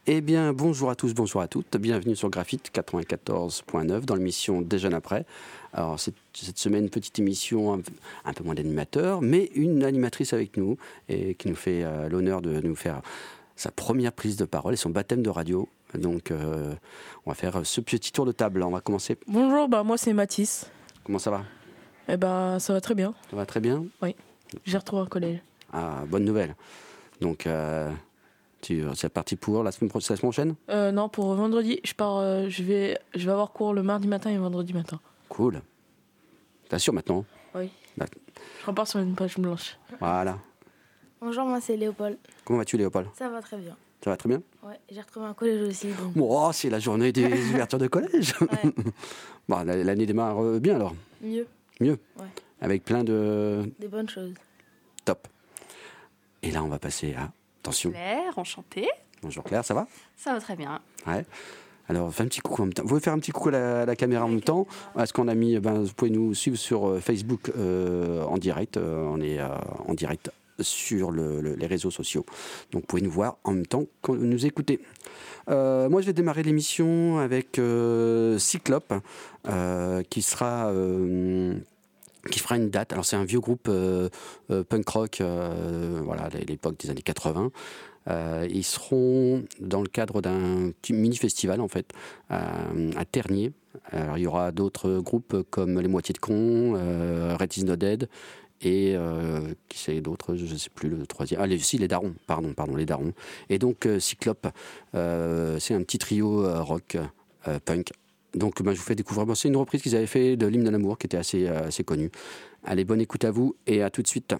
Eh bien, bonjour à tous, bonjour à toutes. Bienvenue sur Graphite 94.9 dans l'émission Déjeune après. Alors, cette semaine, petite émission, un peu moins d'animateurs, mais une animatrice avec nous et qui nous fait l'honneur de nous faire sa première prise de parole et son baptême de radio. Donc, on va faire ce petit tour de table. On va commencer. Bonjour, moi c'est Mathis. Comment ça va ? Ça va très bien. Ça va très bien ? Oui, j'ai retrouvé un collège. Ah, bonne nouvelle. Donc, c'est parti pour la semaine prochaine ? Non, pour vendredi, je vais avoir cours le mardi matin et vendredi matin. Cool. T'assures maintenant ? Oui. Bah. Je repars sur une page blanche. Voilà. Bonjour, moi c'est Léopold. Comment vas-tu, Léopold ? Ça va très bien. Ça va très bien ? Ouais, j'ai retrouvé un collège aussi. Donc... Oh, c'est la journée des ouvertures de collège. Ouais. Bon, l'année démarre bien alors. Mieux. Mieux. Ouais. Avec plein de... Des bonnes choses. Top. Et là, on va passer à... Attention. Claire, enchantée. Bonjour Claire, ça va ? Ça va très bien. Ouais. Alors, fais un petit coucou en même temps. Vous pouvez faire un petit coucou à la caméra en même temps. Est-ce qu'on a mis... vous pouvez nous suivre sur Facebook en direct. On est en direct sur les réseaux sociaux. Donc, vous pouvez nous voir en même temps que vous nous écoutez. Moi, je vais démarrer l'émission avec Cyclope, qui fera une date. Alors, c'est un vieux groupe punk rock, voilà, à l'époque des années 80. Ils seront dans le cadre d'un petit mini-festival, en fait, à Tergnier. Alors, il y aura d'autres groupes comme Les Moitiés de Cons, Red Is Not Dead, et qui c'est d'autres, je ne sais plus le troisième. Les Darons, pardon, les Darons. Et donc, Cyclope, c'est un petit trio rock, punk. Donc, je vous fais découvrir. C'est une reprise qu'ils avaient fait de l'Hymne à l'amour, qui était assez connue. Allez, bonne écoute à vous, et à tout de suite.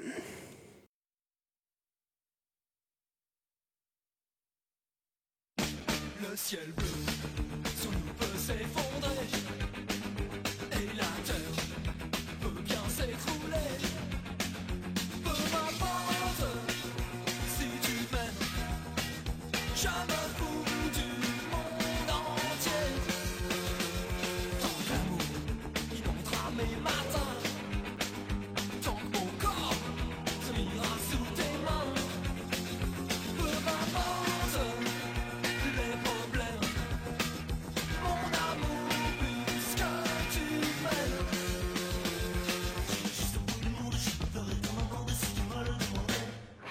Le ciel bleu sous nous peut s'effondrer et la terre peut bien s'écrouler. Peu m'importe si tu m'aimes, je me fous du monde entier. Tant que l'amour inondera mes matins, tant que mon corps se ira sous tes mains. Peu m'importe les problèmes, mon amour, puisque tu m'aimes. Je suis au bout du monde, je peux pleurer ton enfant si tu me le demandais.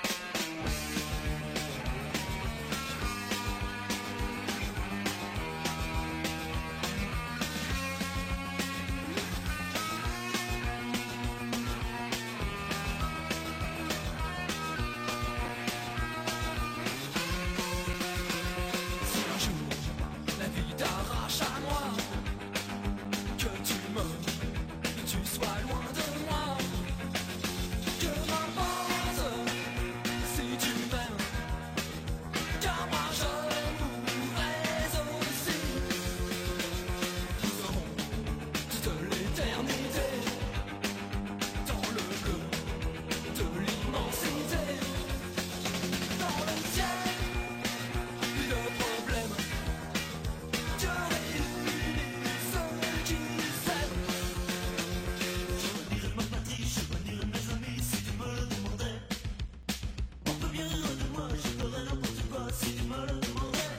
Si un jour la vie t'arrache à moi, que tu sois loin de moi, que m'importe si tu m'aimes, car moi je mourrais aussi. Nous serons toute l'éternité dans le bleu de l'immensité, dans le ciel. Le problème, Dieu réunit ceux qui s'aiment. Je renirais ma patrie, je renirais mes amis si tu me le demandais. On peut bien rire de moi, je ferais n'importe quoi si tu me le demandais.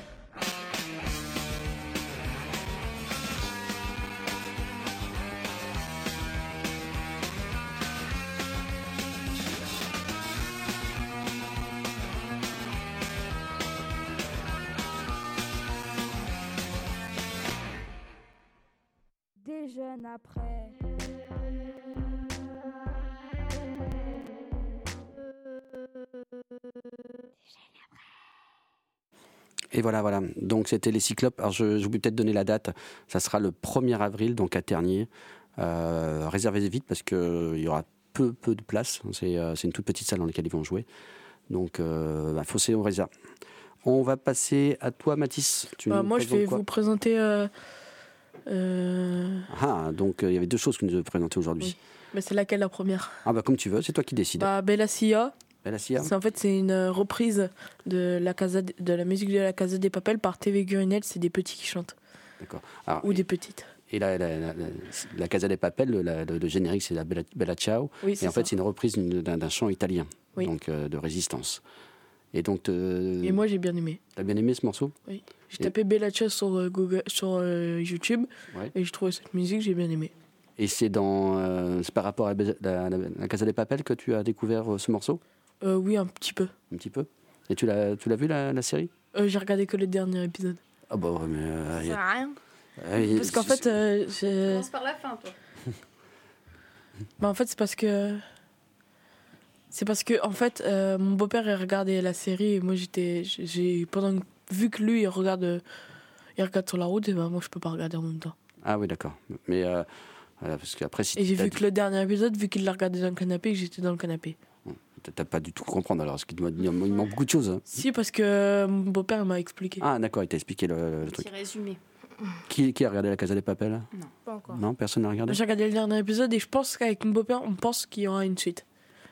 Déjeune après. Et voilà. Donc, c'était les Cyclopes. Alors, je vais peut-être donner la date. Ça sera le 1er avril, donc à Tergnier. Réservez vite parce qu'il y aura peu de place. C'est une toute petite salle dans laquelle ils vont jouer. Donc, foncez, on réserve. On va passer à toi, Mathis. Moi, je vais vous présenter... donc il y avait deux choses que nous devons présenter aujourd'hui. Oui. Mais c'est laquelle la première ? Comme tu veux, c'est toi qui décides. Bella Cia. Bella Cia. C'est une reprise de la musique de la Casa de Papel par TV Gurinel. C'est des petits qui chantent. D'accord. Des petites. Et la Casa de Papel, le générique, c'est la Bella Ciao. Oui, et en fait, c'est une reprise d'un chant italien, oui. donc de résistance. Et donc, Et moi, j'ai bien aimé. t'as bien aimé ce morceau? Oui. J'ai Et- tapé Bella Ciao sur, sur YouTube Ouais. et j'ai trouvé cette musique, j'ai bien aimé. Et c'est c'est par rapport à la Casa de Papel que tu as découvert ce morceau? Oui, un petit peu. Un petit peu. Et tu l'as vu la série? J'ai regardé que le dernier épisode. Ah bah ouais, mais... Ça sert à rien. Parce qu'en fait, Commence par la fin, toi. bah, en fait, c'est parce que. C'est parce que, en fait, mon beau-père, il regardait la série et moi, vu que lui, il regarde sur la route, et ben moi, je peux pas regarder en même temps. Ah oui, d'accord. Mais voilà, parce qu'après, si Et j'ai t'as vu que le dernier épisode, vu qu'il l'a regardé dans le canapé, et que j'étais dans le canapé. t'as pas du tout comprendre alors, parce qu'il manque beaucoup de choses. Hein. Si, parce que mon beau-père il m'a expliqué. Ah d'accord, il t'a expliqué le Petit truc. résumé. Qui a regardé la Casa des Papel? Pas encore. Non, personne n'a regardé. J'ai regardé le dernier épisode et je pense qu'avec mon beau-père, on pense qu'il y aura une suite.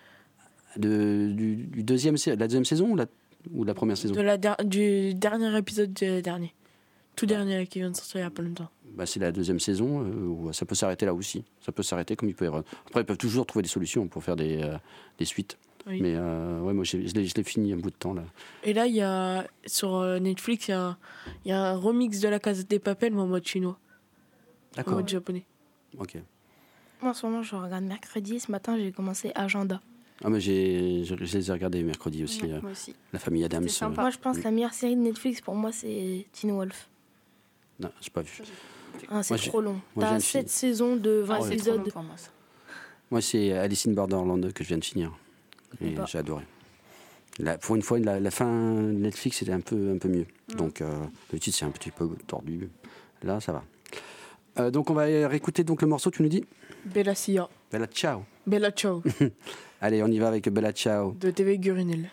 Du la deuxième saison ou la première saison? Du dernier épisode dernier. Tout dernier là, qui vient de sortir il y a pas longtemps. Bah, c'est la deuxième saison, où ça peut s'arrêter là aussi. Ça peut s'arrêter comme il peut y avoir. Après, ils peuvent toujours trouver des solutions pour faire des suites. Oui. Mais ouais, moi, je l'ai fini un bout de temps là. Et là, il y a, sur Netflix, il y a un remix de la Casa des Papel, mais en mode chinois, en D'accord. mode japonais. Ok. Moi, en ce moment, je regarde mercredi. Ce matin, j'ai commencé Agenda. Ah, mais je les ai regardés mercredi aussi. Ouais, moi aussi. La famille Adams. C'était sympa. Moi, je pense que la meilleure série de Netflix, pour moi, c'est Teen Wolf. Non, j'ai pas vu. Ah, c'est Moi, trop long. moi, j'ai T'as une 7 fille. saisons de 20 Ah, c'est trop long épisodes. pour moi, ça. Moi, c'est Alice in Borderland que je viens de finir. Et Bah. j'ai adoré. Pour une fois, la fin de Netflix, c'était un peu mieux. Donc, le titre, c'est un petit peu tordu. Là, ça va. Donc, on va réécouter donc, le morceau, tu nous dis? Bella Cia. Bella Ciao. Bella Ciao, Allez, on y va avec Bella Ciao. de TV Gurinel.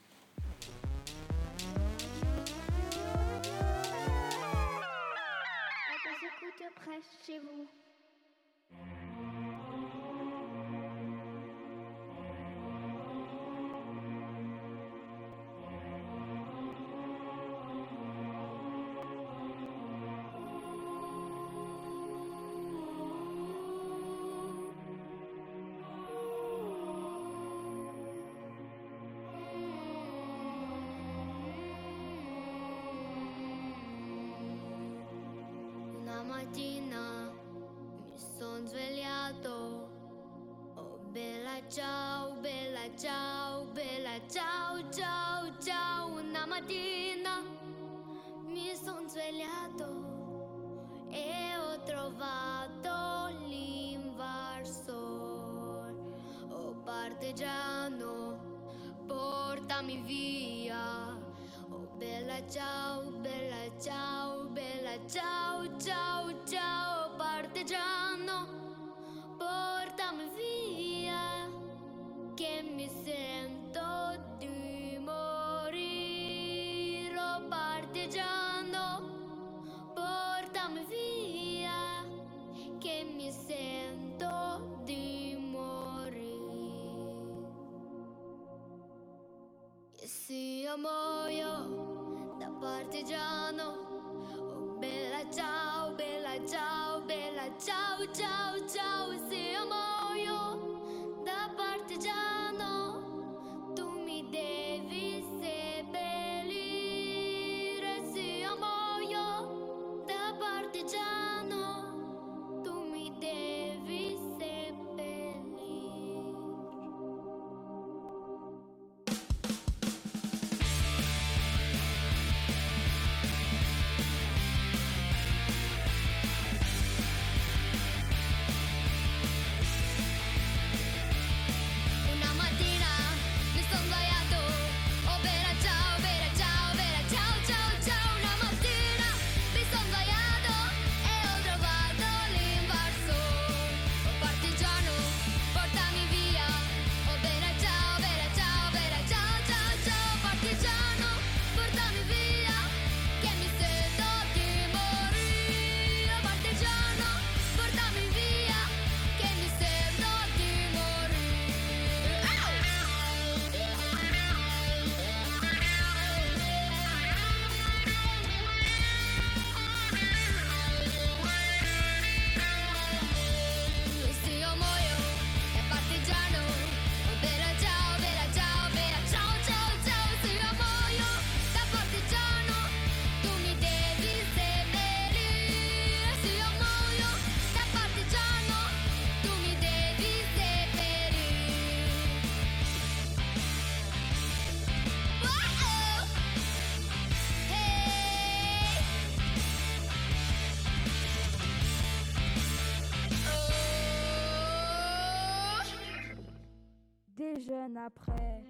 Écoute près chez vous. Una mattina mi son svegliato. Oh bella ciao, bella ciao, bella ciao, ciao, ciao. Una mattina mi son svegliato e ho trovato l'invarsor. Oh partigiano, portami via. Oh bella ciao, bella ciao, bella ciao, ciao, ciao, partigiano, portami via, che mi sento di morire. Oh partigiano, portami via, che mi sento di morire. E se io muoio da partigiano, oh bella ciao, bella ciao, bella ciao, ciao, ciao. Se io muoio da partigiano, tu mi devi seppellire. Se io muoio da partigiano, tu mi devi seppellire. jeunes après.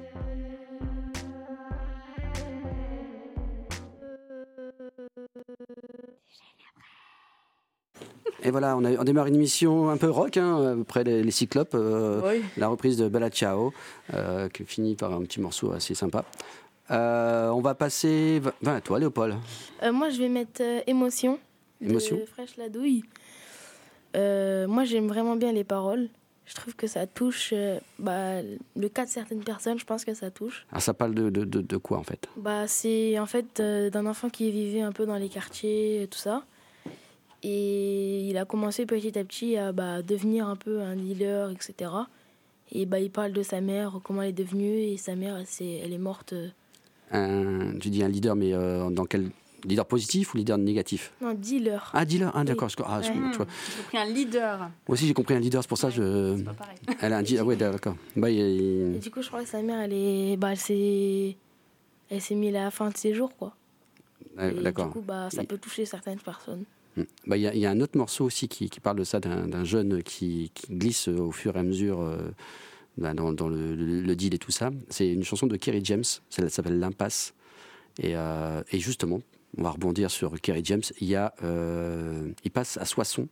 Et voilà, on démarre une émission un peu rock, après les Cyclopes, Oui. la reprise de Bella Ciao, qui finit par un petit morceau assez sympa. On va passer à toi, Léopold. Moi, je vais mettre Émotion Émotion. de Fresh La Douille. Moi, j'aime vraiment bien les paroles. Je trouve que ça touche le cas de certaines personnes. Je pense que ça touche. Alors, ça parle de quoi, en fait? C'est en fait d'un enfant qui vivait un peu dans les quartiers, tout ça. Et il a commencé petit à petit à devenir un peu un dealer, etc. Et il parle de sa mère, comment elle est devenue. Et sa mère, elle est morte. Tu dis un leader, mais dans quel leader positif ou leader négatif? Non, dealer. Ah, dealer, d'accord. Oui. Ah, Ouais. tu vois. J'ai compris un leader. Moi aussi, j'ai compris un leader, c'est pour ça que C'est pas pareil. Elle a un dealer, ouais, d'accord. Et du coup, je crois que sa mère, elle s'est mise à la fin de ses jours, quoi. Et d'accord. du coup, ça peut toucher certaines personnes. Il y a un autre morceau aussi qui parle de ça, d'un jeune qui glisse au fur et à mesure dans le deal et tout ça. C'est une chanson de Kerry James, ça s'appelle L'Impasse. Et justement, on va rebondir sur Kerry James. Il passe à Soissons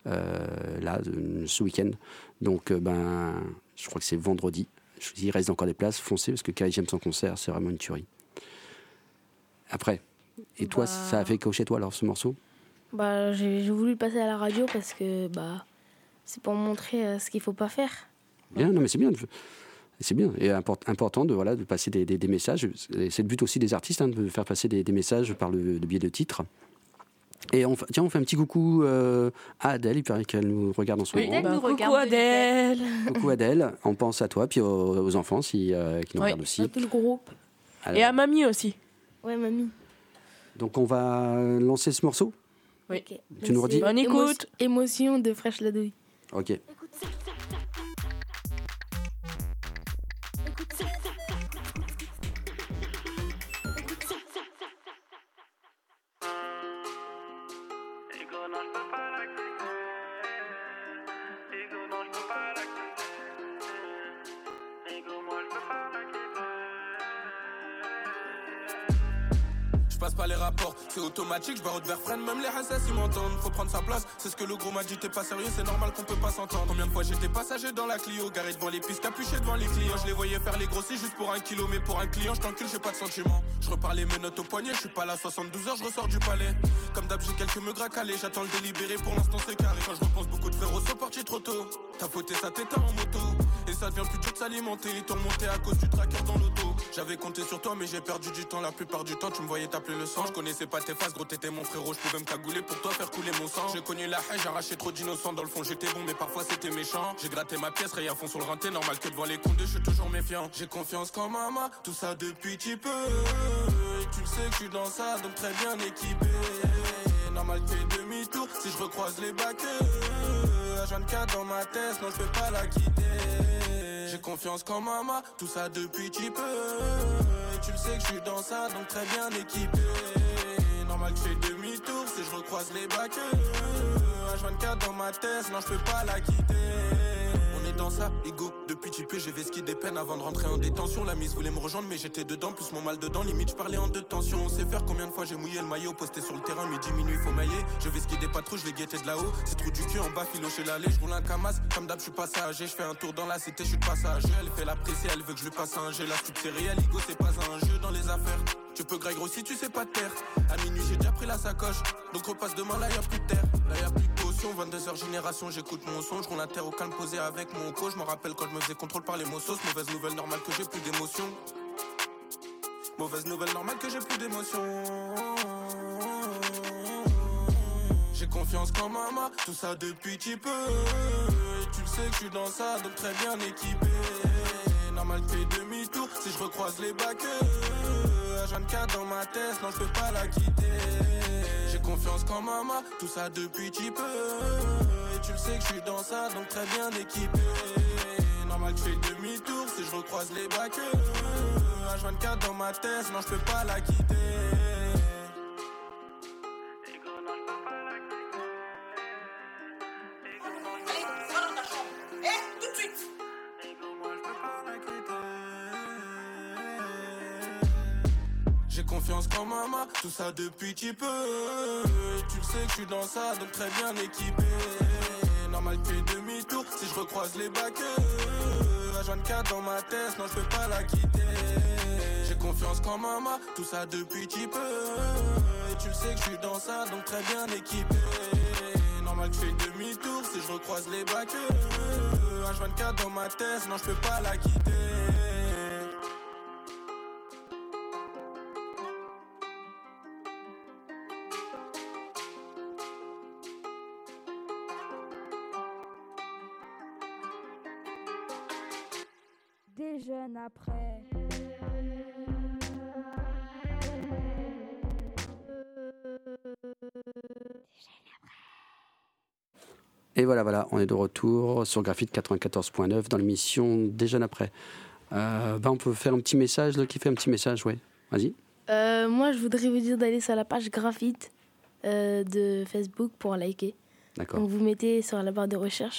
ce week-end. Donc, je crois que c'est vendredi. Il reste encore des places, foncez, parce que Kerry James en concert, c'est vraiment une tuerie. Après, et toi, ça a fait quoi chez toi alors, ce morceau? J'ai voulu le passer à la radio parce que c'est pour montrer ce qu'il faut pas faire. Bien, non mais c'est bien. C'est bien et important de passer des messages. C'est le but aussi des artistes, de faire passer des messages par le biais de titres. Et on fait un petit coucou à Adèle, il paraît qu'elle nous regarde en ce moment. Adèle nous Coucou regarde de Adèle. Coucou Adèle, on pense à toi, puis aux enfants qui nous regardent À aussi. tout le groupe. Alors, Et à mamie aussi. Ouais, mamie. donc on va lancer ce morceau. Oui. Ok. Tu nous redis? Bonne écoute. Émotion de Fresh La Douille. Ok. Je passe pas les rapports, c'est automatique, je barre vers freine, même les SS ils m'entendent, faut prendre sa place, c'est ce que le gros m'a dit, t'es pas sérieux, c'est normal qu'on peut pas s'entendre. Combien de fois j'étais passager dans la Clio, garé devant les pistes, capuché devant les clients, je les voyais faire les grossiers juste pour 1 kilo, mais pour un client, je t'encule, j'ai pas de sentiment. Je repars les menottes au poignet, je suis pas là 72 heures, je ressors du palais. Comme d'hab, j'ai quelques meugres à caler, j'attends le délibéré, pour l'instant c'est carré. Quand je repense beaucoup de frérots sont partis trop tôt, t'as fauté sa tête en moto, et ça devient plus dur de s'alimenter, ils t'ont monté à cause du tracker dans l'auto. J'avais compté sur toi, mais j'ai perdu du temps, la plupart du temps, tu me voyais t'appeler le sang, je connaissais pas tes faces, gros t'étais mon frérot, je pouvais me cagouler pour toi faire couler mon sang. J'ai connu la haine, j'ai arraché trop d'innocents, dans le fond j'étais bon mais parfois c'était méchant. J'ai gratté ma pièce, raye à fond sur le rinté, normal que devant les condés je suis toujours méfiant. J'ai confiance qu'en maman, tout ça depuis petit peu. Et tu le sais que je suis dans ça, donc très bien équipé. Normal que fais demi-tour, si je recroise les bacs. H24 dans ma tête, non je peux pas la quitter. J'ai confiance qu'en maman, tout ça depuis petit peu. Et tu le sais que je suis dans ça, donc très bien équipé. Normal que je fais demi-tour si je recroise les bacs. H24 dans ma tête, non je peux pas la quitter. On est dans ça, ego, depuis petit peu j'ai vesqué des peines avant de rentrer en détention. La mise voulait me rejoindre mais j'étais dedans, plus mon mal dedans, limite je parlais en deux tensions. On sait faire combien de fois j'ai mouillé le maillot, posté sur le terrain, midi minuit faut mailler. Je vesqué des patrouilles, je les guettais de là-haut. C'est trou du cul en bas, filoché l'allée, je roule un camas. Comme d'hab je suis passager, je fais un tour dans la cité, je suis de passage. Elle fait la pressée, elle veut que je lui passe un jet. La suite c'est réel, ego c'est pas un jeu dans les affaires. Tu peux grailler gros si tu sais pas te taire. À minuit j'ai déjà pris la sacoche, donc repasse demain là y'a plus de terre. Là y'a plus de potion, 22h génération, j'écoute mon son. Je roule la terre au calme posé avec mon coach. Je m'en rappelle quand je me faisais contrôle par les mossos. Mauvaise nouvelle, normale que j'ai plus d'émotion. Mauvaise nouvelle, normale que j'ai plus d'émotion. J'ai confiance qu'en maman, tout ça depuis petit peu. Et tu le sais que je suis dans ça, donc très bien équipé. Normal que fais demi-tour si je recroise les bacs. H24 dans ma tête, non je peux pas la quitter. J'ai confiance qu'en maman, tout ça depuis petit peu. Et tu le sais que je suis dans ça, donc très bien équipé. Normal que je fais demi-tour si je recroise les bacs. H24 dans ma tête, non je peux pas la quitter. confiance qu'en maman, tout ça depuis petit peu. Tu le sais que je suis dans ça, donc très bien équipé. Normal que fais demi-tour si je recroise les bacs. H24 dans ma tête, non je peux pas la quitter. J'ai confiance qu'en maman, tout ça depuis petit peu. Et tu le sais que je suis dans ça, donc très bien équipé. Normal que je fais demi-tour si je recroise les bacs. H24 dans ma tête, non je peux pas la quitter. Déjeune après. Et voilà, on est de retour sur Graphite 94.9 dans l'émission Déjeune après. On peut faire un petit message, là, qui fait un petit message, ouais. Vas-y. Moi, je voudrais vous dire d'aller sur la page Graphite de Facebook pour liker. D'accord. Donc, vous mettez sur la barre de recherche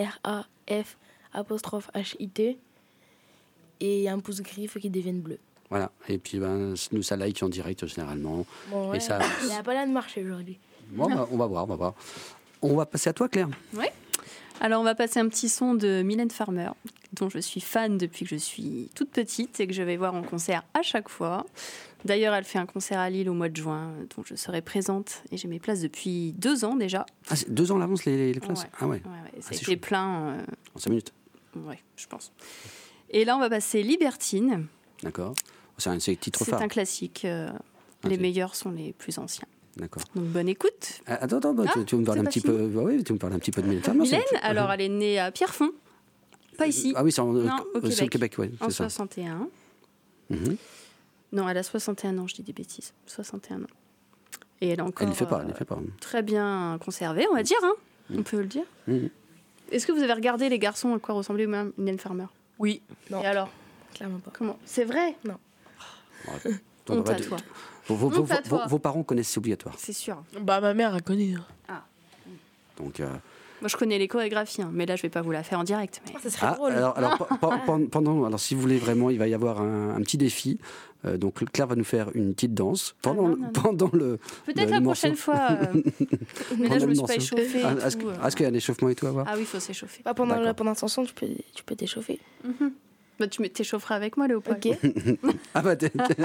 GRAF''HIT et il y a un pouce gris, il faut qu'il devienne bleu. Voilà, et puis nous ça like en direct généralement. Bon, ouais, et ça... il n'a pas l'air de marcher aujourd'hui. Bon, on va voir. On va passer à toi, Claire. Oui. Alors, on va passer un petit son de Mylène Farmer, dont je suis fan depuis que je suis toute petite et que je vais voir en concert à chaque fois. D'ailleurs, elle fait un concert à Lille au mois de juin, dont je serai présente. Et j'ai mes places depuis 2 ans déjà. Ah, c'est 2 ans à l'avance les places? Ouais. Ah ouais. Ça a été plein. En 5 minutes. Ouais, je pense. Et là, on va passer Libertine. D'accord. C'est un titre phare. C'est un classique. Les meilleurs sont les plus anciens. D'accord. Donc bonne écoute. Attends, tu veux me parler un petit peu. Oui, tu me parles un petit peu de Mylène Farmer. Mylène, alors elle est née à Pierrefonds, pas ici. Ah oui, c'est au Québec, ouais, en c'est ça. 61. Non, elle a 61 ans, je dis des bêtises. 61 ans. Et elle est encore. Elle ne fait pas. Très bien conservée, on va dire. Hein. On peut le dire. Est-ce que vous avez regardé Les Garçons à quoi ressemblait Mylène Farmer? Oui. Non. Et alors? Clairement pas. Comment? C'est vrai? Non. Honte à toi. Vos parents connaissent, c'est obligatoire. C'est sûr. Bah, ma mère a connu. Donc, moi, je connais les chorégraphies, hein, mais là, je vais pas vous la faire en direct. Mais... Ça serait drôle. Alors, si vous voulez vraiment, il va y avoir un petit défi. Donc, Claire va nous faire une petite danse pendant le. Peut-être la prochaine fois. Mais là, je me suis pas échauffée. Est-ce qu'il y a un échauffement et tout à voir? Ah oui, il faut s'échauffer. Bah, pendant la chanson, tu peux t'échauffer. Bah, tu t'échaufferas avec moi, Léopold. Ok. Ah bah,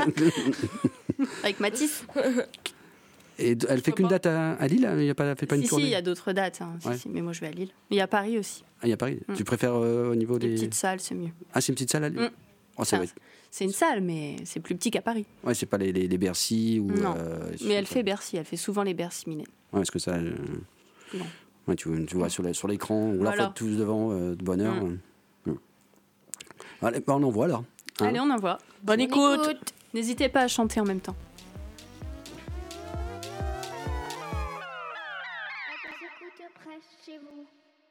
Avec Mathis. Et elle fait qu'une date à Lille? Il n'y a pas, fait pas une tournée? Si, il y a d'autres dates. Hein. Ouais. Si, mais moi, je vais à Lille. Mais il y a Paris aussi. Ah, il y a Paris. Tu préfères au niveau des petites salles, c'est mieux. Ah, c'est une petite salle à Lille? Oh, c'est une salle, mais c'est plus petit qu'à Paris. Ouais, c'est pas les Bercy ou. Non. Mais elle fait Bercy. Elle fait souvent les Bercy, Mylène. Ouais, parce que ça. Non. Ouais, tu vois sur l'écran, ou voilà. là, tous devant de bonne heure. Allez, on envoie alors. Hein? Allez, on envoie. Bonne écoute. N'hésitez pas à chanter en même temps. Écoute près chez vous.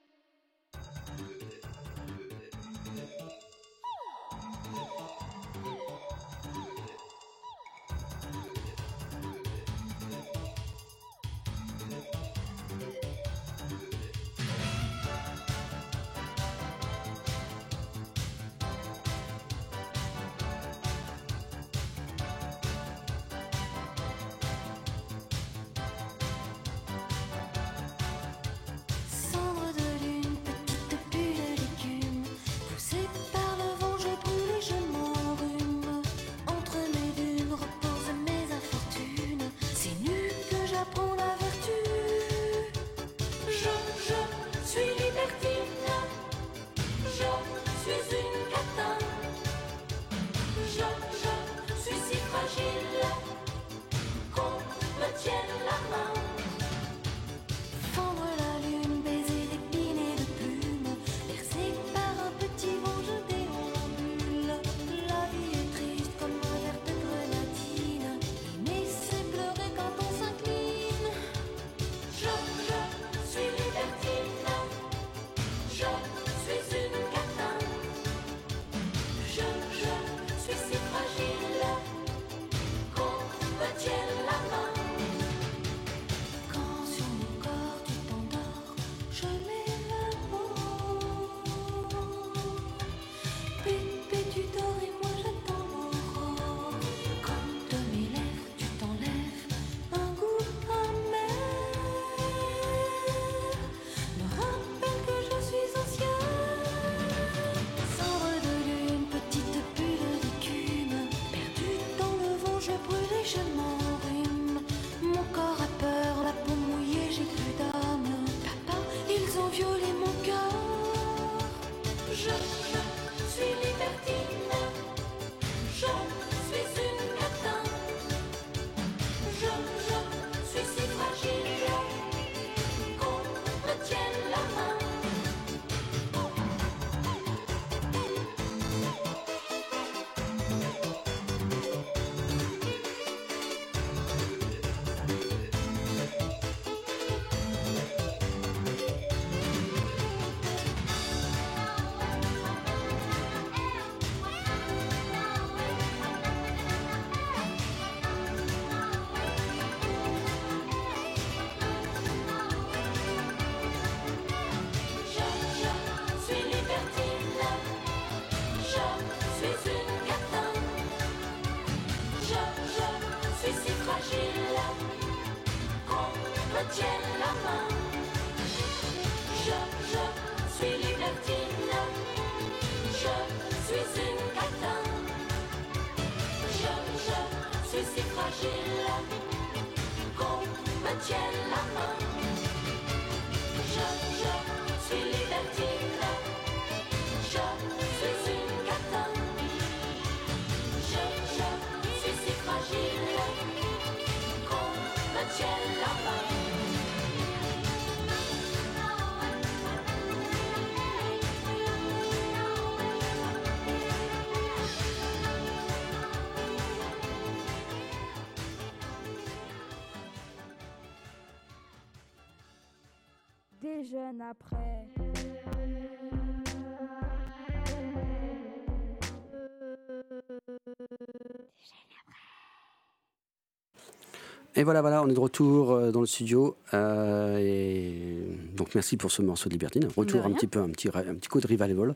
Cendre de lune, petite bulle d'écume, poussée par le vent, je brûle et je m'enrhume. Entre mes dunes reposent mes infortunes, c'est nu que j'apprends la vertu. Je suis libertine, je suis une catin. Je suis si fragile qu'on me tienne la main. Fendre la lune, baiser d'épines et de plumes, bercé par un petit vent, je déambule. La vie est triste comme un verre de grenadine, aimer c'est pleurer quand on s'incline. tienne la main. Je suis libertine. Je suis une catin. Je suis si fragile qu'on me tienne la main. Je suis libertine. Je suis une catin. Je suis si fragile qu'on me tienne la main. Déjeune après. Et voilà, on est de retour dans le studio. Et donc merci pour ce morceau de Libertine. Retour un petit coup de revival.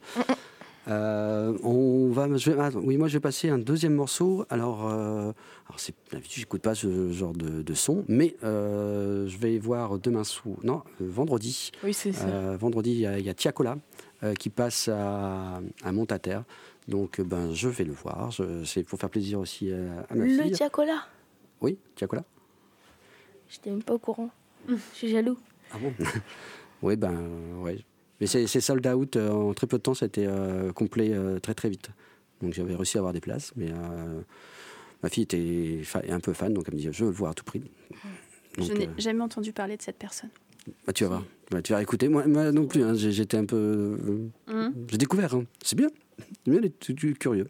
Moi je vais passer un deuxième morceau. Alors d'habitude j'écoute pas ce genre de son, mais je vais voir vendredi. Oui, c'est ça. Vendredi il y a Tiakola qui passe à Montaterre. Donc je vais le voir. C'est pour faire plaisir aussi à ma fille. Le Tiakola. Oui, Tiakola. J'étais même pas au courant. Je suis jaloux. Ah bon? Oui, ouais. Mais c'est sold out en très peu de temps, ça a été complet très très vite. Donc j'avais réussi à avoir des places, mais ma fille était un peu fan, donc elle me dit je veux le voir à tout prix. Donc, je n'ai jamais entendu parler de cette personne. Tu vas voir, tu vas écouter. Moi non plus, hein, j'étais un peu. J'ai découvert, hein. C'est bien d'être curieux.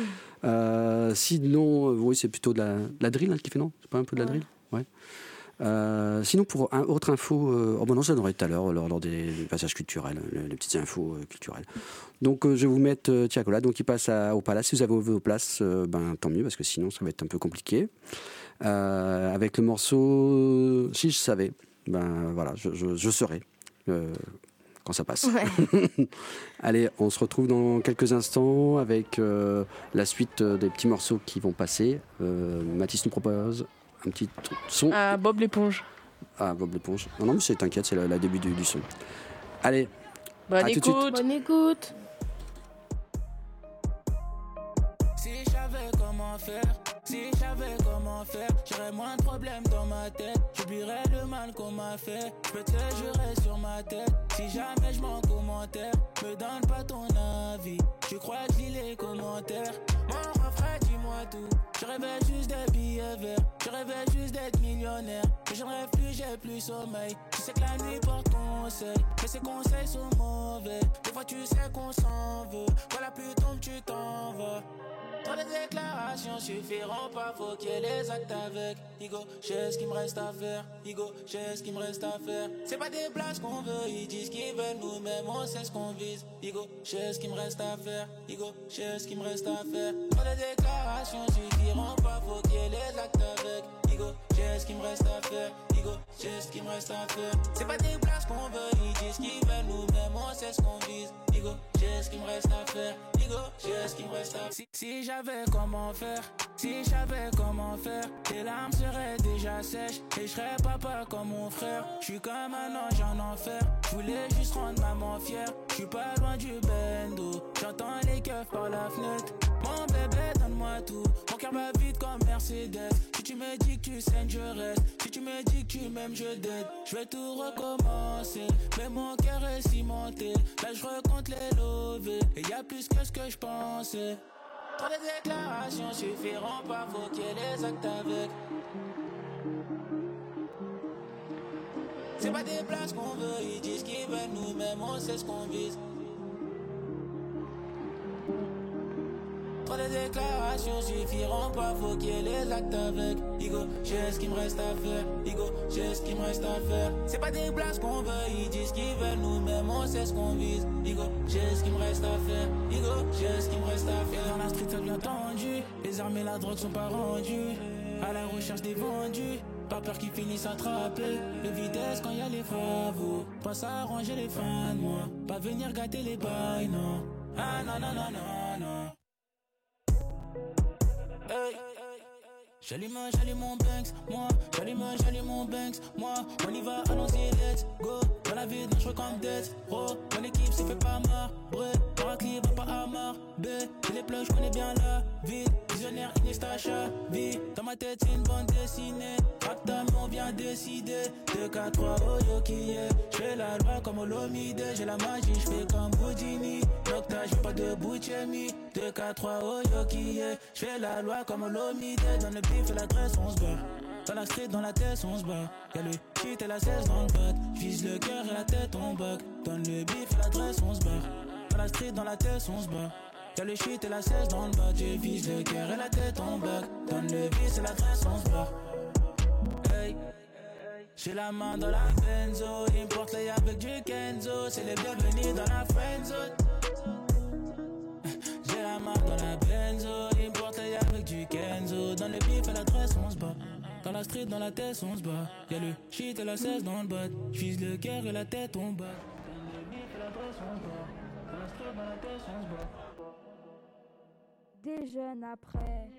Sinon, oui, c'est plutôt de la drill hein, qui fait, non? C'est pas un peu de la drill? Ouais. Sinon, pour autre info, non, ça aurait tout à l'heure lors des passages culturels, les petites infos culturelles. Donc, je vais vous mettre Tiakola, donc il passe au Palace. Si vous avez vos places, tant mieux, parce que sinon, ça va être un peu compliqué. Avec le morceau Si je savais, voilà, je saurais quand ça passe. Ouais. Allez, on se retrouve dans quelques instants avec la suite des petits morceaux qui vont passer. Mathis nous propose un petit son. Bob l'éponge. Bob l'éponge. Non, mais t'inquiète, c'est le début du son. Allez, bonne écoute. Tout de suite. Bonne écoute. Si j'avais comment faire, j'aurais moins de problèmes dans ma tête. J'oublierais le mal qu'on m'a fait. Je peux te jurer sur ma tête. Si jamais je m'en commentaire, me donne pas ton avis. Tu crois que lis les commentaires? Mon refrain, dis-moi tout. Je rêvais juste des billets verts. Je rêvais juste d'être millionnaire. Mais j'en rêve plus, j'ai plus sommeil. Tu sais que la nuit porte conseil, mais ces conseils sont mauvais. Des fois tu sais qu'on s'en veut. Quand la pluie tombe, tu t'en vas. Trop de déclarations suffiront pas, faut qu'il y ait les actes avec. Igo, j'ai ce qu'il me reste à faire. Igo, j'ai ce qu'il me reste à faire. C'est pas des places qu'on veut, ils disent qu'ils veulent, nous-mêmes on sait ce qu'on vise. Igo, j'ai ce qu'il me reste à faire. Igo, j'ai ce qu'il me reste à faire. Trop de déclarations suffiront pas, faut qu'il y ait les actes avec. Igo, j'ai ce qu'il me reste à faire. Igo, j'ai ce qu'il me reste à faire. C'est pas des places qu'on veut, ils disent qu'ils veulent, nous-mêmes on sait ce qu'on vise. Igo, j'ai ce qu'il me reste à faire. Igo, j'ai ce qu'il me reste à faire. Si j'avais comment faire, tes larmes seraient déjà sèches et je serais papa comme mon frère. Je suis comme un ange en enfer, je voulais juste rendre maman fière. Je suis pas loin du bendo, j'entends les keufs par la fenêtre. Mon bébé, donne-moi tout, mon cœur va vite comme Mercedes. Si tu me dis que tu saignes, je reste. Si tu me dis que tu m'aimes, je dead. Je vais tout recommencer, mais mon cœur est cimenté. Là je recompte les lovés et y a plus que ce que je pensais. Trop de déclarations suffiront pas, faut qu'il y ait les actes avec. C'est pas des places qu'on veut, ils disent qu'ils veulent, nous-mêmes on sait ce qu'on vise. Trop de déclarations suffiront pas, faut qu'il y ait les actes avec. Igo, j'ai ce qu'il me reste à faire. Igo, j'ai ce qu'il me reste à faire. C'est pas des places qu'on veut, ils disent qu'ils veulent, nous-mêmes on sait ce qu'on vise. Igo, j'ai ce qu'il me reste à faire. Igo, j'ai ce qu'il me reste à faire. Dans la street ça bien tendu, les armes et la drogue sont pas rendues. À la recherche des vendus, pas peur qu'ils finissent attrapés. Le vitesse quand y a les travaux, pas s'arranger les fins de mois. Pas venir gâter les bails, non. Ah non, non, non, non, non. Hey. J'allume mon Banks, moi. J'allume mon Banks, moi. On y va, allons-y, let's go. Dans la vie, je comme Death, bro. Mon équipe s'y fait pas marre, bref. Dans la clip, va pas à marre, B. J'ai les plugs, je connais bien la vie. Visionnaire, Iniesta, Xavi. Dans ma tête, c'est une bande dessinée. Rapta, mais on vient décider. 2, 4, 3, Oyo qui est. J'fais la loi comme Olomide. J'ai la magie, j'fais comme Houdini. Nocta, j'fais pas de Bouchemi. 2, 4, 3, Oyo qui est. J'fais la loi comme Olomide. Dans le bif et la graisse, on se bat. Dans la street, dans la tête, on se bat. Y'a le shit et la 16 dans le bat. J'vise le cœur et la tête, on back. Dans le bif et la graisse, on se bat. Dans la street, dans la tête, on se bat. Y'a le shit et la 16 dans le bat. Je vise le cœur et la tête, on back. Dans le bif et la graisse, on se bat. Hey. J'ai la main dans la benzo. Importe les avec du Kenzo. C'est les bienvenus dans la friendzone. J'ai la main dans la benzo. Importe les avec du Kenzo. Dans le bif et la dresse, on se bat. Dans la street, dans la tête, on se bat. Y'a le shit et la 16 dans le bat. J'vise le cœur et la tête, on bat. Dans le bif et la dresse, on se bat. Dans la street, dans la tête, on se bat. Des jeunes après.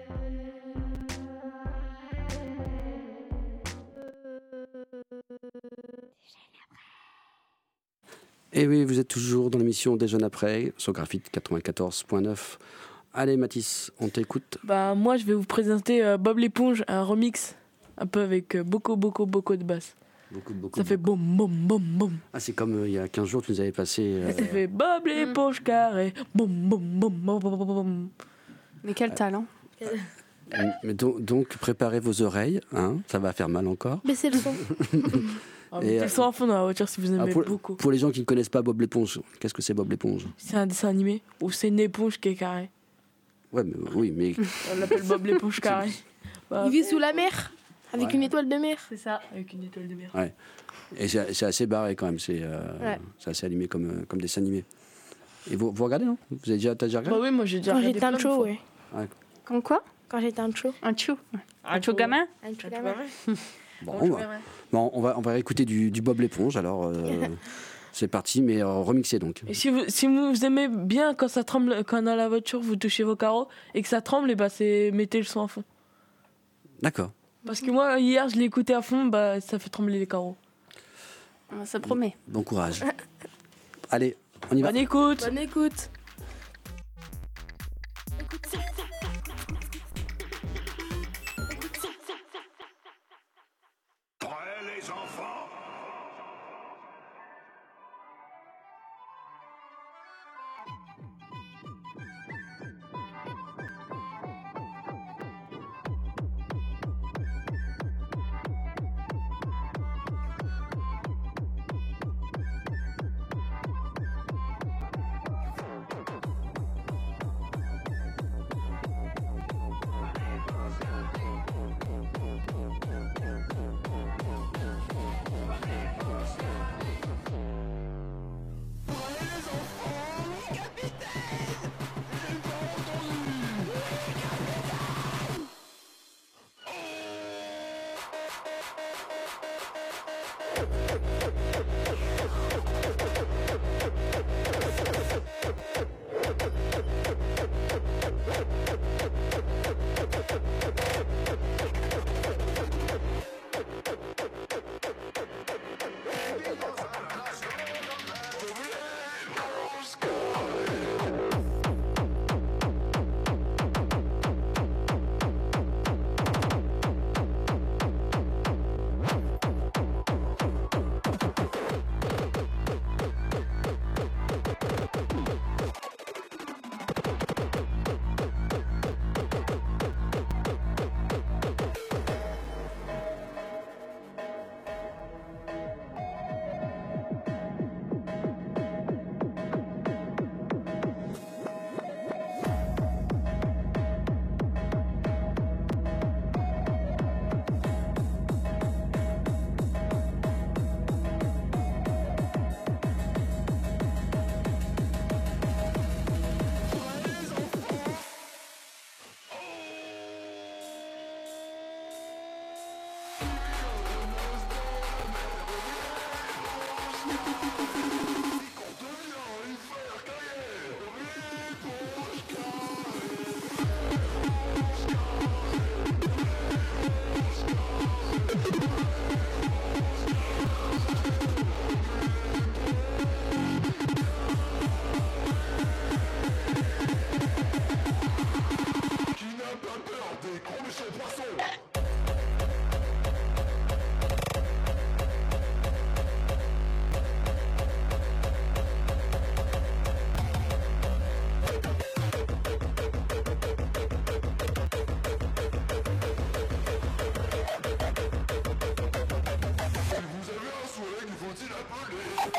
Et oui, vous êtes toujours dans l'émission Des Jeunes Après, sur Graphite 94.9. Allez Mathis, on t'écoute. Bah, moi, je vais vous présenter Bob l'éponge, un remix, un peu avec beaucoup de basse. Ça fait boum, boum, boum, boum. Ah, c'est comme il y a 15 jours, tu nous avais passé... Ça fait Bob l'éponge carré, boum, boum, boum, boum, boum, boum. Mais quel talent. Mais donc, préparez vos oreilles, hein, ça va faire mal encore. Baissez le son. Mettez le son à fond dans la voiture si vous aimez beaucoup. Pour les gens qui ne connaissent pas Bob l'éponge, qu'est-ce que c'est Bob l'éponge? C'est un dessin animé ou c'est une éponge qui est carrée. Ouais, mais oui, mais... On l'appelle Bob l'éponge carrée. Bah, Il vit sous la mer, avec une étoile de mer. c'est ça, avec une étoile de mer. Ouais. Et c'est assez barré quand même, c'est assez animé comme dessin animé. Et vous regardez, non? T'as déjà regardé? Bah oui, moi j'ai déjà Quand regardé j'étais un plein de show, fois. ouais. Quand quoi? Quand j'étais un show. Un chou. Un chou gamin? Un show Ah, tu gamin. verrais. Bon, on va écouter du Bob l'éponge, alors c'est parti, mais remixé donc. Et si vous aimez bien quand ça tremble, quand dans la voiture vous touchez vos carreaux et que ça tremble, et bah mettez le son à fond. D'accord. Parce que moi hier je l'ai écouté à fond, bah ça fait trembler les carreaux. Ça promet. Bon courage. Allez, on y va. Bonne écoute. Bonne écoute. Prêts les enfants?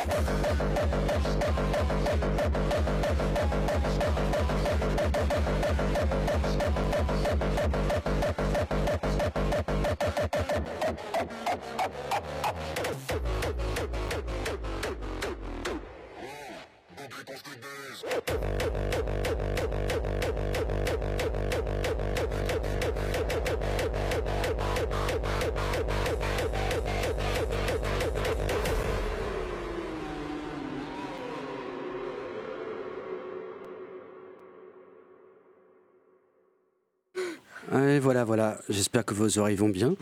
Et voilà. J'espère que vos oreilles vont bien.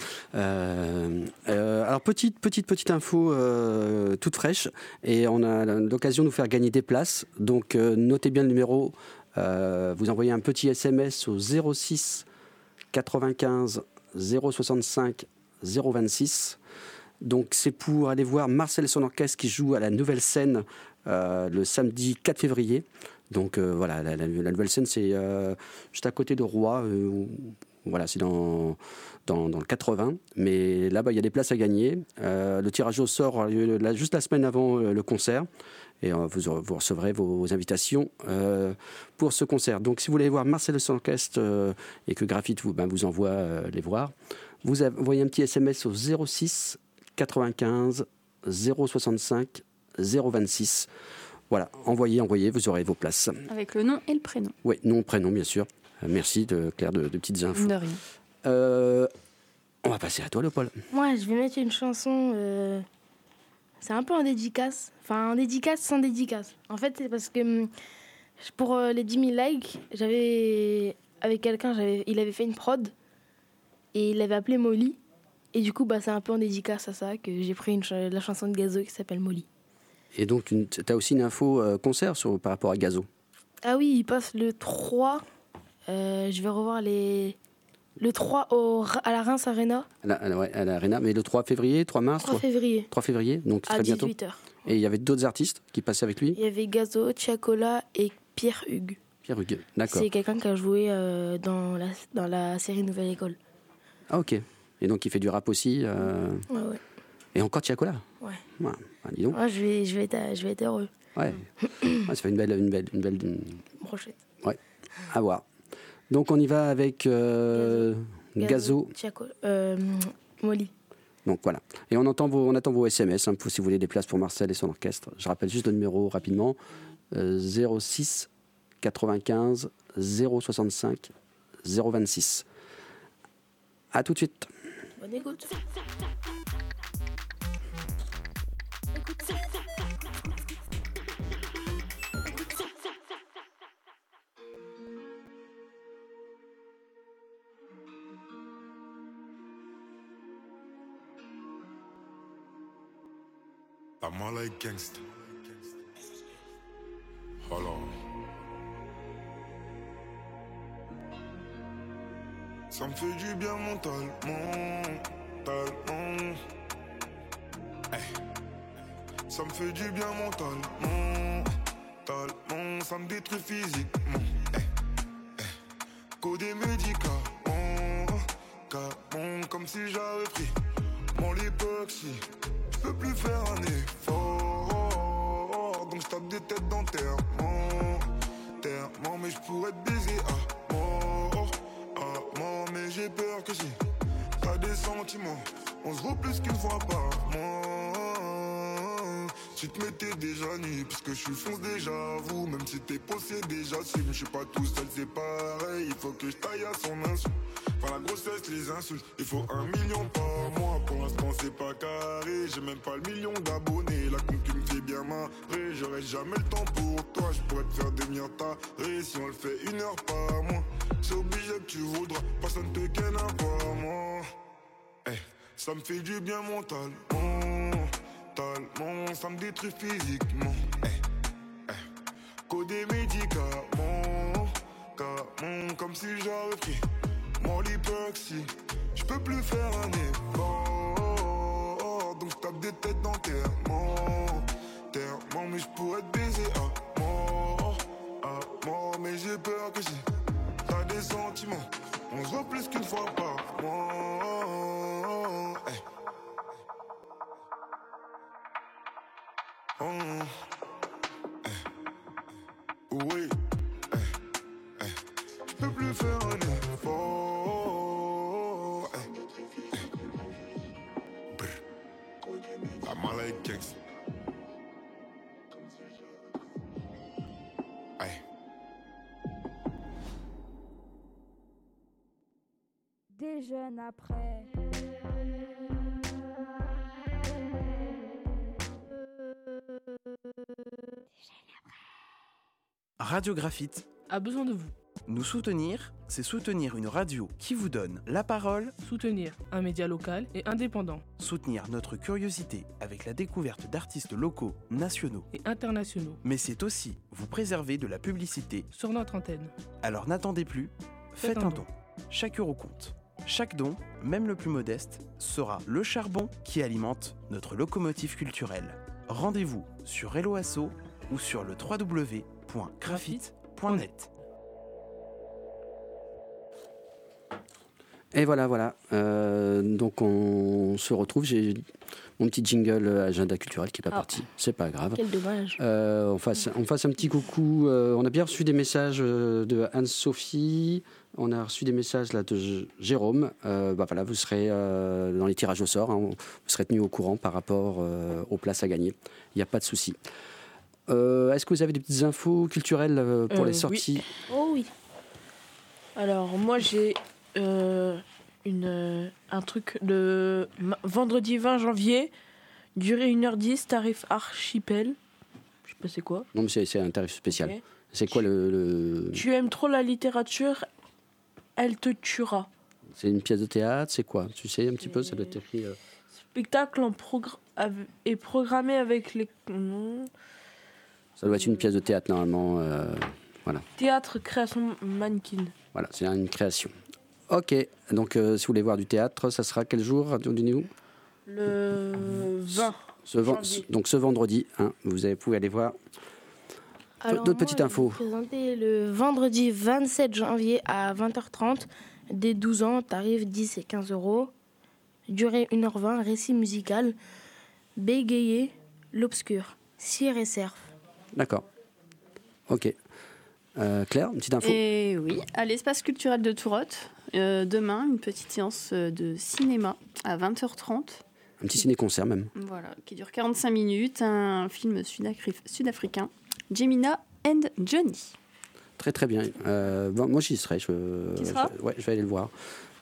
Alors petite info toute fraîche, et on a l'occasion de vous faire gagner des places. Donc notez bien le numéro. Vous envoyez un petit SMS au 06 95 065 026. Donc c'est pour aller voir Marcel et son orchestre qui joue à la Nouvelle Scène le samedi 4 février. Donc voilà, la Nouvelle Scène, c'est juste à côté de Roye. Voilà, c'est dans le 80. Mais là-bas, il y a des places à gagner. Le tirage au sort aura lieu juste la semaine avant le concert. Et vous recevrez vos invitations pour ce concert. Donc si vous voulez voir Marcel et son orchestre et que Graphite vous envoie les voir, vous envoyez un petit SMS au 06 95 065 026. Voilà, envoyez, vous aurez vos places. Avec le nom et le prénom. Oui, nom, prénom, bien sûr. Merci Claire de petites infos. De rien. On va passer à toi, Léopold. Moi, je vais mettre une chanson. C'est un peu en dédicace. Enfin, en dédicace sans dédicace. En fait, c'est parce que pour les 10 000 likes, avec quelqu'un, il avait fait une prod et il l'avait appelé Molly. Et du coup, c'est un peu en dédicace à ça que j'ai pris la chanson de Gazo qui s'appelle Molly. Et donc, tu as aussi une info concert par rapport à Gazo. Ah oui, il passe le 3. Je vais revoir le 3 à la Reims Arena. À l'Arena, mais le 3 février, 3 mars 3 février. 3 février, donc très à bientôt. 18h. Et il y avait d'autres artistes qui passaient avec lui. Il y avait Gazo, Tiakola et Pierre Hugues. Pierre Hugues, d'accord. C'est quelqu'un qui a joué dans la série Nouvelle École. Ah ok. Et donc il fait du rap aussi. Ouais. Et encore Tiakola. Ouais. Dis donc. Ouais, je vais être heureux. Ouais. Ça fait une belle brochette. Ouais. À voir. Donc on y va avec Gazo. Molly. Donc voilà. Et on attend vos SMS si vous voulez des places pour Marcel et son orchestre. Je rappelle juste le numéro rapidement 06 95 065 026. À tout de suite. Bonne écoute. I'm more like gangster. Hold on. Ça me fait du bien mentalement. Hey. Ça me fait du bien mentalement. Ça me détruit physiquement. Hey. Coder médicaments. Comme si j'avais pris mon lipoxy. Je peux plus faire un effort. Donc je tape des têtes d'enterrement. Mais je pourrais te baiser à mort. Mais j'ai peur que si t'as des sentiments, on se voit plus qu'une fois par mois. Tu te mettais déjà nu, puisque je suis fonce déjà vous. Même si t'es possédé, j'assume. Je suis pas tout seul, c'est pareil. Il faut que je taille à son insu. Enfin la grossesse, les insultes. Il faut 1 million par mois. Pour l'instant c'est pas carré. J'ai même pas le million d'abonnés. La concu me fait bien marrer. J'aurai jamais le temps pour toi. Je pourrais te faire devenir taré. Si on le fait 1 heure par mois, c'est obligé que tu voudras. Personne te gagne à part moi. Hey, ça me fait du bien mentalement. Ça me détruit physiquement. Coder médicaments. Comme si j'avais pris mon lipoxy. Je peux plus faire un effort. Donc je tape des têtes d'enterrement. Mais je pourrais te baiser à mort. Mais j'ai peur que si t'as des sentiments, on se voit plus qu'une fois par mois. Oui, je peux plus faire un effort. I'm like Jackson. Des jeunes après. Radio Graphite a besoin de vous. Nous soutenir, c'est soutenir une radio qui vous donne la parole, Soutenir un média local et indépendant soutenir notre curiosité avec la découverte d'artistes locaux, nationaux, et internationaux mais c'est aussi vous préserver de la publicité. sur notre antenne. Alors n'attendez plus, faites un don. Chaque euro compte. Chaque don, même le plus modeste, sera le charbon qui alimente notre locomotive culturelle. Rendez-vous sur Hello Asso ou sur le www.graphite.net. Et voilà. Donc on se retrouve. J'ai mon petit jingle agenda culturel qui est pas parti. C'est pas grave. Quel dommage. On fasse un petit coucou. On a bien reçu des messages de Anne-Sophie. On a reçu des messages là de Jérôme. Voilà, vous serez dans les tirages au sort. Vous serez tenu au courant par rapport aux places à gagner. Il n'y a pas de souci. Est-ce que vous avez des petites infos culturelles pour les sorties? Oui. Oh oui. Alors moi j'ai un truc le vendredi 20 janvier, durée 1h10, tarif archipel. Je sais pas c'est quoi. Non mais c'est un tarif spécial. Okay. C'est quoi le... Tu aimes trop la littérature, elle te tuera. C'est une pièce de théâtre, c'est quoi? Tu sais un petit peu, ça doit être écrit... Spectacle est programmé avec les... Ça doit être une pièce de théâtre normalement. Voilà. Théâtre, création, mannequin. Voilà, c'est une création. Ok, donc si vous voulez voir du théâtre, ça sera quel jour? Donnez-nous. Le 20 janvier. Donc ce vendredi, vous pouvez aller voir. D'autres petites infos. Je vais vous présenter le vendredi 27 janvier à 20h30, dès 12 ans, tarif 10 et 15 €. Durée 1h20, récit musical, bégayer, l'obscur, cire et cerf. D'accord. Ok. Claire, une petite info? Et oui, à l'espace culturel de Tourotte, demain, une petite séance de cinéma à 20h30. Un petit ciné-concert même. Voilà, qui dure 45 minutes, un film sud-africain, Jemina and Johnny. Très très bien. Moi j'y serai. Tu seras ? Ouais, je vais aller le voir.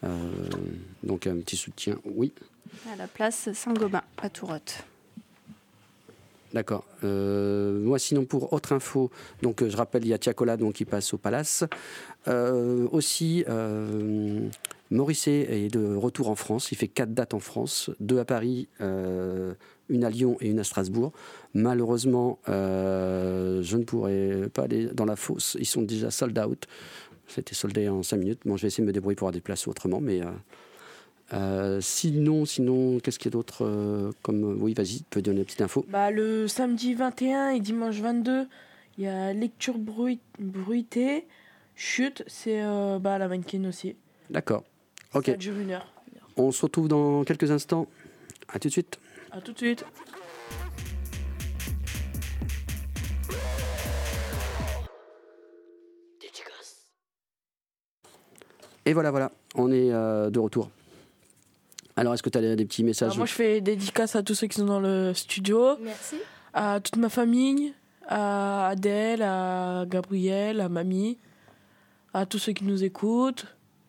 Donc un petit soutien, oui. À la place Saint-Gobain, à Tourotte. D'accord. Moi, sinon, pour autre info, donc je rappelle, il y a Tiakola donc qui passe au Palace. Aussi, Morisset est de retour en France. Il fait 4 dates en France, 2 à Paris, une à Lyon et une à Strasbourg. Malheureusement, je ne pourrai pas aller dans la fosse. Ils sont déjà sold out. C'était soldé en 5 minutes. Bon, je vais essayer de me débrouiller pour avoir des places autrement, mais... sinon, qu'est-ce qu'il y a d'autre oui, vas-y, tu peux donner une petite info. Le samedi 21 et dimanche 22, il y a lecture bruitée, chute, c'est à la mannequin aussi. D'accord. Ok. Ça dure 1 heure. On se retrouve dans quelques instants. À tout de suite. À tout de suite. Et voilà, on est de retour. Alors, est-ce que tu as des petits messages? Moi, je fais dédicace à tous ceux qui sont dans le studio. Merci. À toute ma famille, à Adèle, à Gabriel, à Mamie, à tous ceux qui nous écoutent.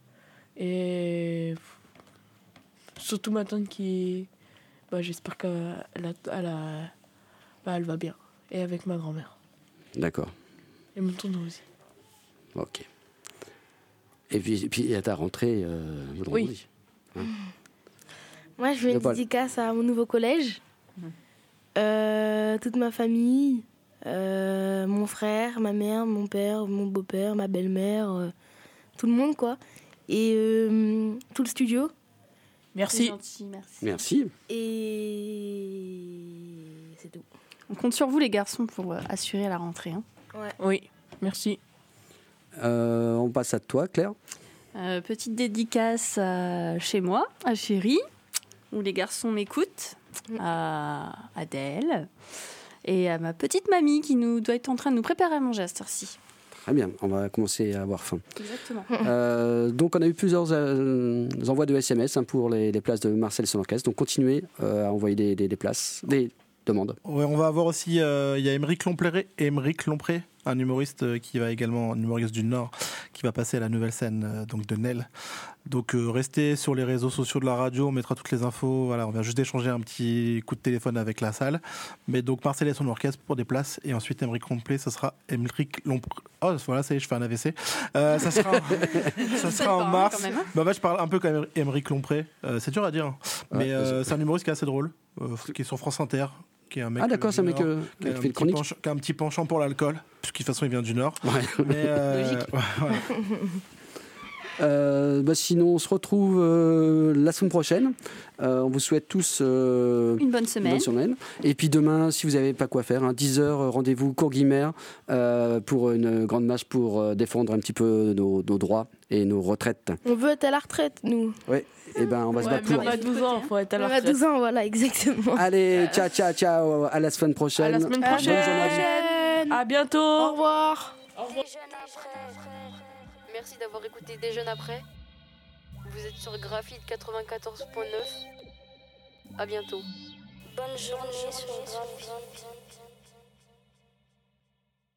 Et surtout ma tante qui... j'espère qu'elle elle va bien. Et avec ma grand-mère. D'accord. Et mon tonton aussi. Ok. Et puis à ta rentrée, vendredi. Oui. Moi, je fais une dédicace à mon nouveau collège. Toute ma famille, mon frère, ma mère, mon père, mon beau-père, ma belle-mère, tout le monde, quoi. Et tout le studio. Merci. C'est gentil, merci. Merci. Et c'est tout. On compte sur vous, les garçons, pour assurer la rentrée. Ouais. Oui, merci. On passe à toi, Claire. Petite dédicace chez moi, à Chéri, où les garçons m'écoutent, à Adèle, et à ma petite mamie qui doit être en train de nous préparer à manger à cette heure-ci. Très bien, on va commencer à avoir faim. Exactement. Donc on a eu plusieurs envois de SMS pour les places de Marcel et son orchestre. Donc continuez à envoyer des places, des demandes. Ouais, on va avoir aussi, il y a Émeric Lompré, un humoriste qui va également, un humoriste du Nord, qui va passer à la nouvelle scène donc de Nel. Donc restez sur les réseaux sociaux de la radio, on mettra toutes les infos. Voilà, on vient juste d'échanger un petit coup de téléphone avec la salle. Mais donc Marcel et son orchestre pour des places, et ensuite Émeric Lompré, ça sera Émeric Lompré. Oh voilà, ça y est, je fais un AVC. Ça sera en mars. Bah, je parle un peu comme Émeric Lompré. C'est dur à dire, hein. Mais c'est un humoriste qui est assez drôle, qui est sur France Inter. Qui est un mec c'est un mec qui fait une chronique. Qui a un petit penchant pour l'alcool, puisqu'de toute façon il vient du Nord. Ouais. Mais, logique. Voilà. Sinon, on se retrouve la semaine prochaine. On vous souhaite tous une bonne semaine. Et puis demain, si vous n'avez pas quoi faire, 10h, rendez-vous Courguimère pour une grande marche pour défendre un petit peu nos droits et nos retraites. On veut être à la retraite, nous. Oui, et on va se battre pour. À 12 ans, il faut être à la retraite. À 12 ans, voilà, exactement. Allez, ciao, à la semaine prochaine. À la semaine prochaine. Bonne journée. À bientôt. Au revoir. Merci d'avoir écouté Déjeune après. Vous êtes sur Graphite 94.9. À bientôt. Bonne journée sur Graphite.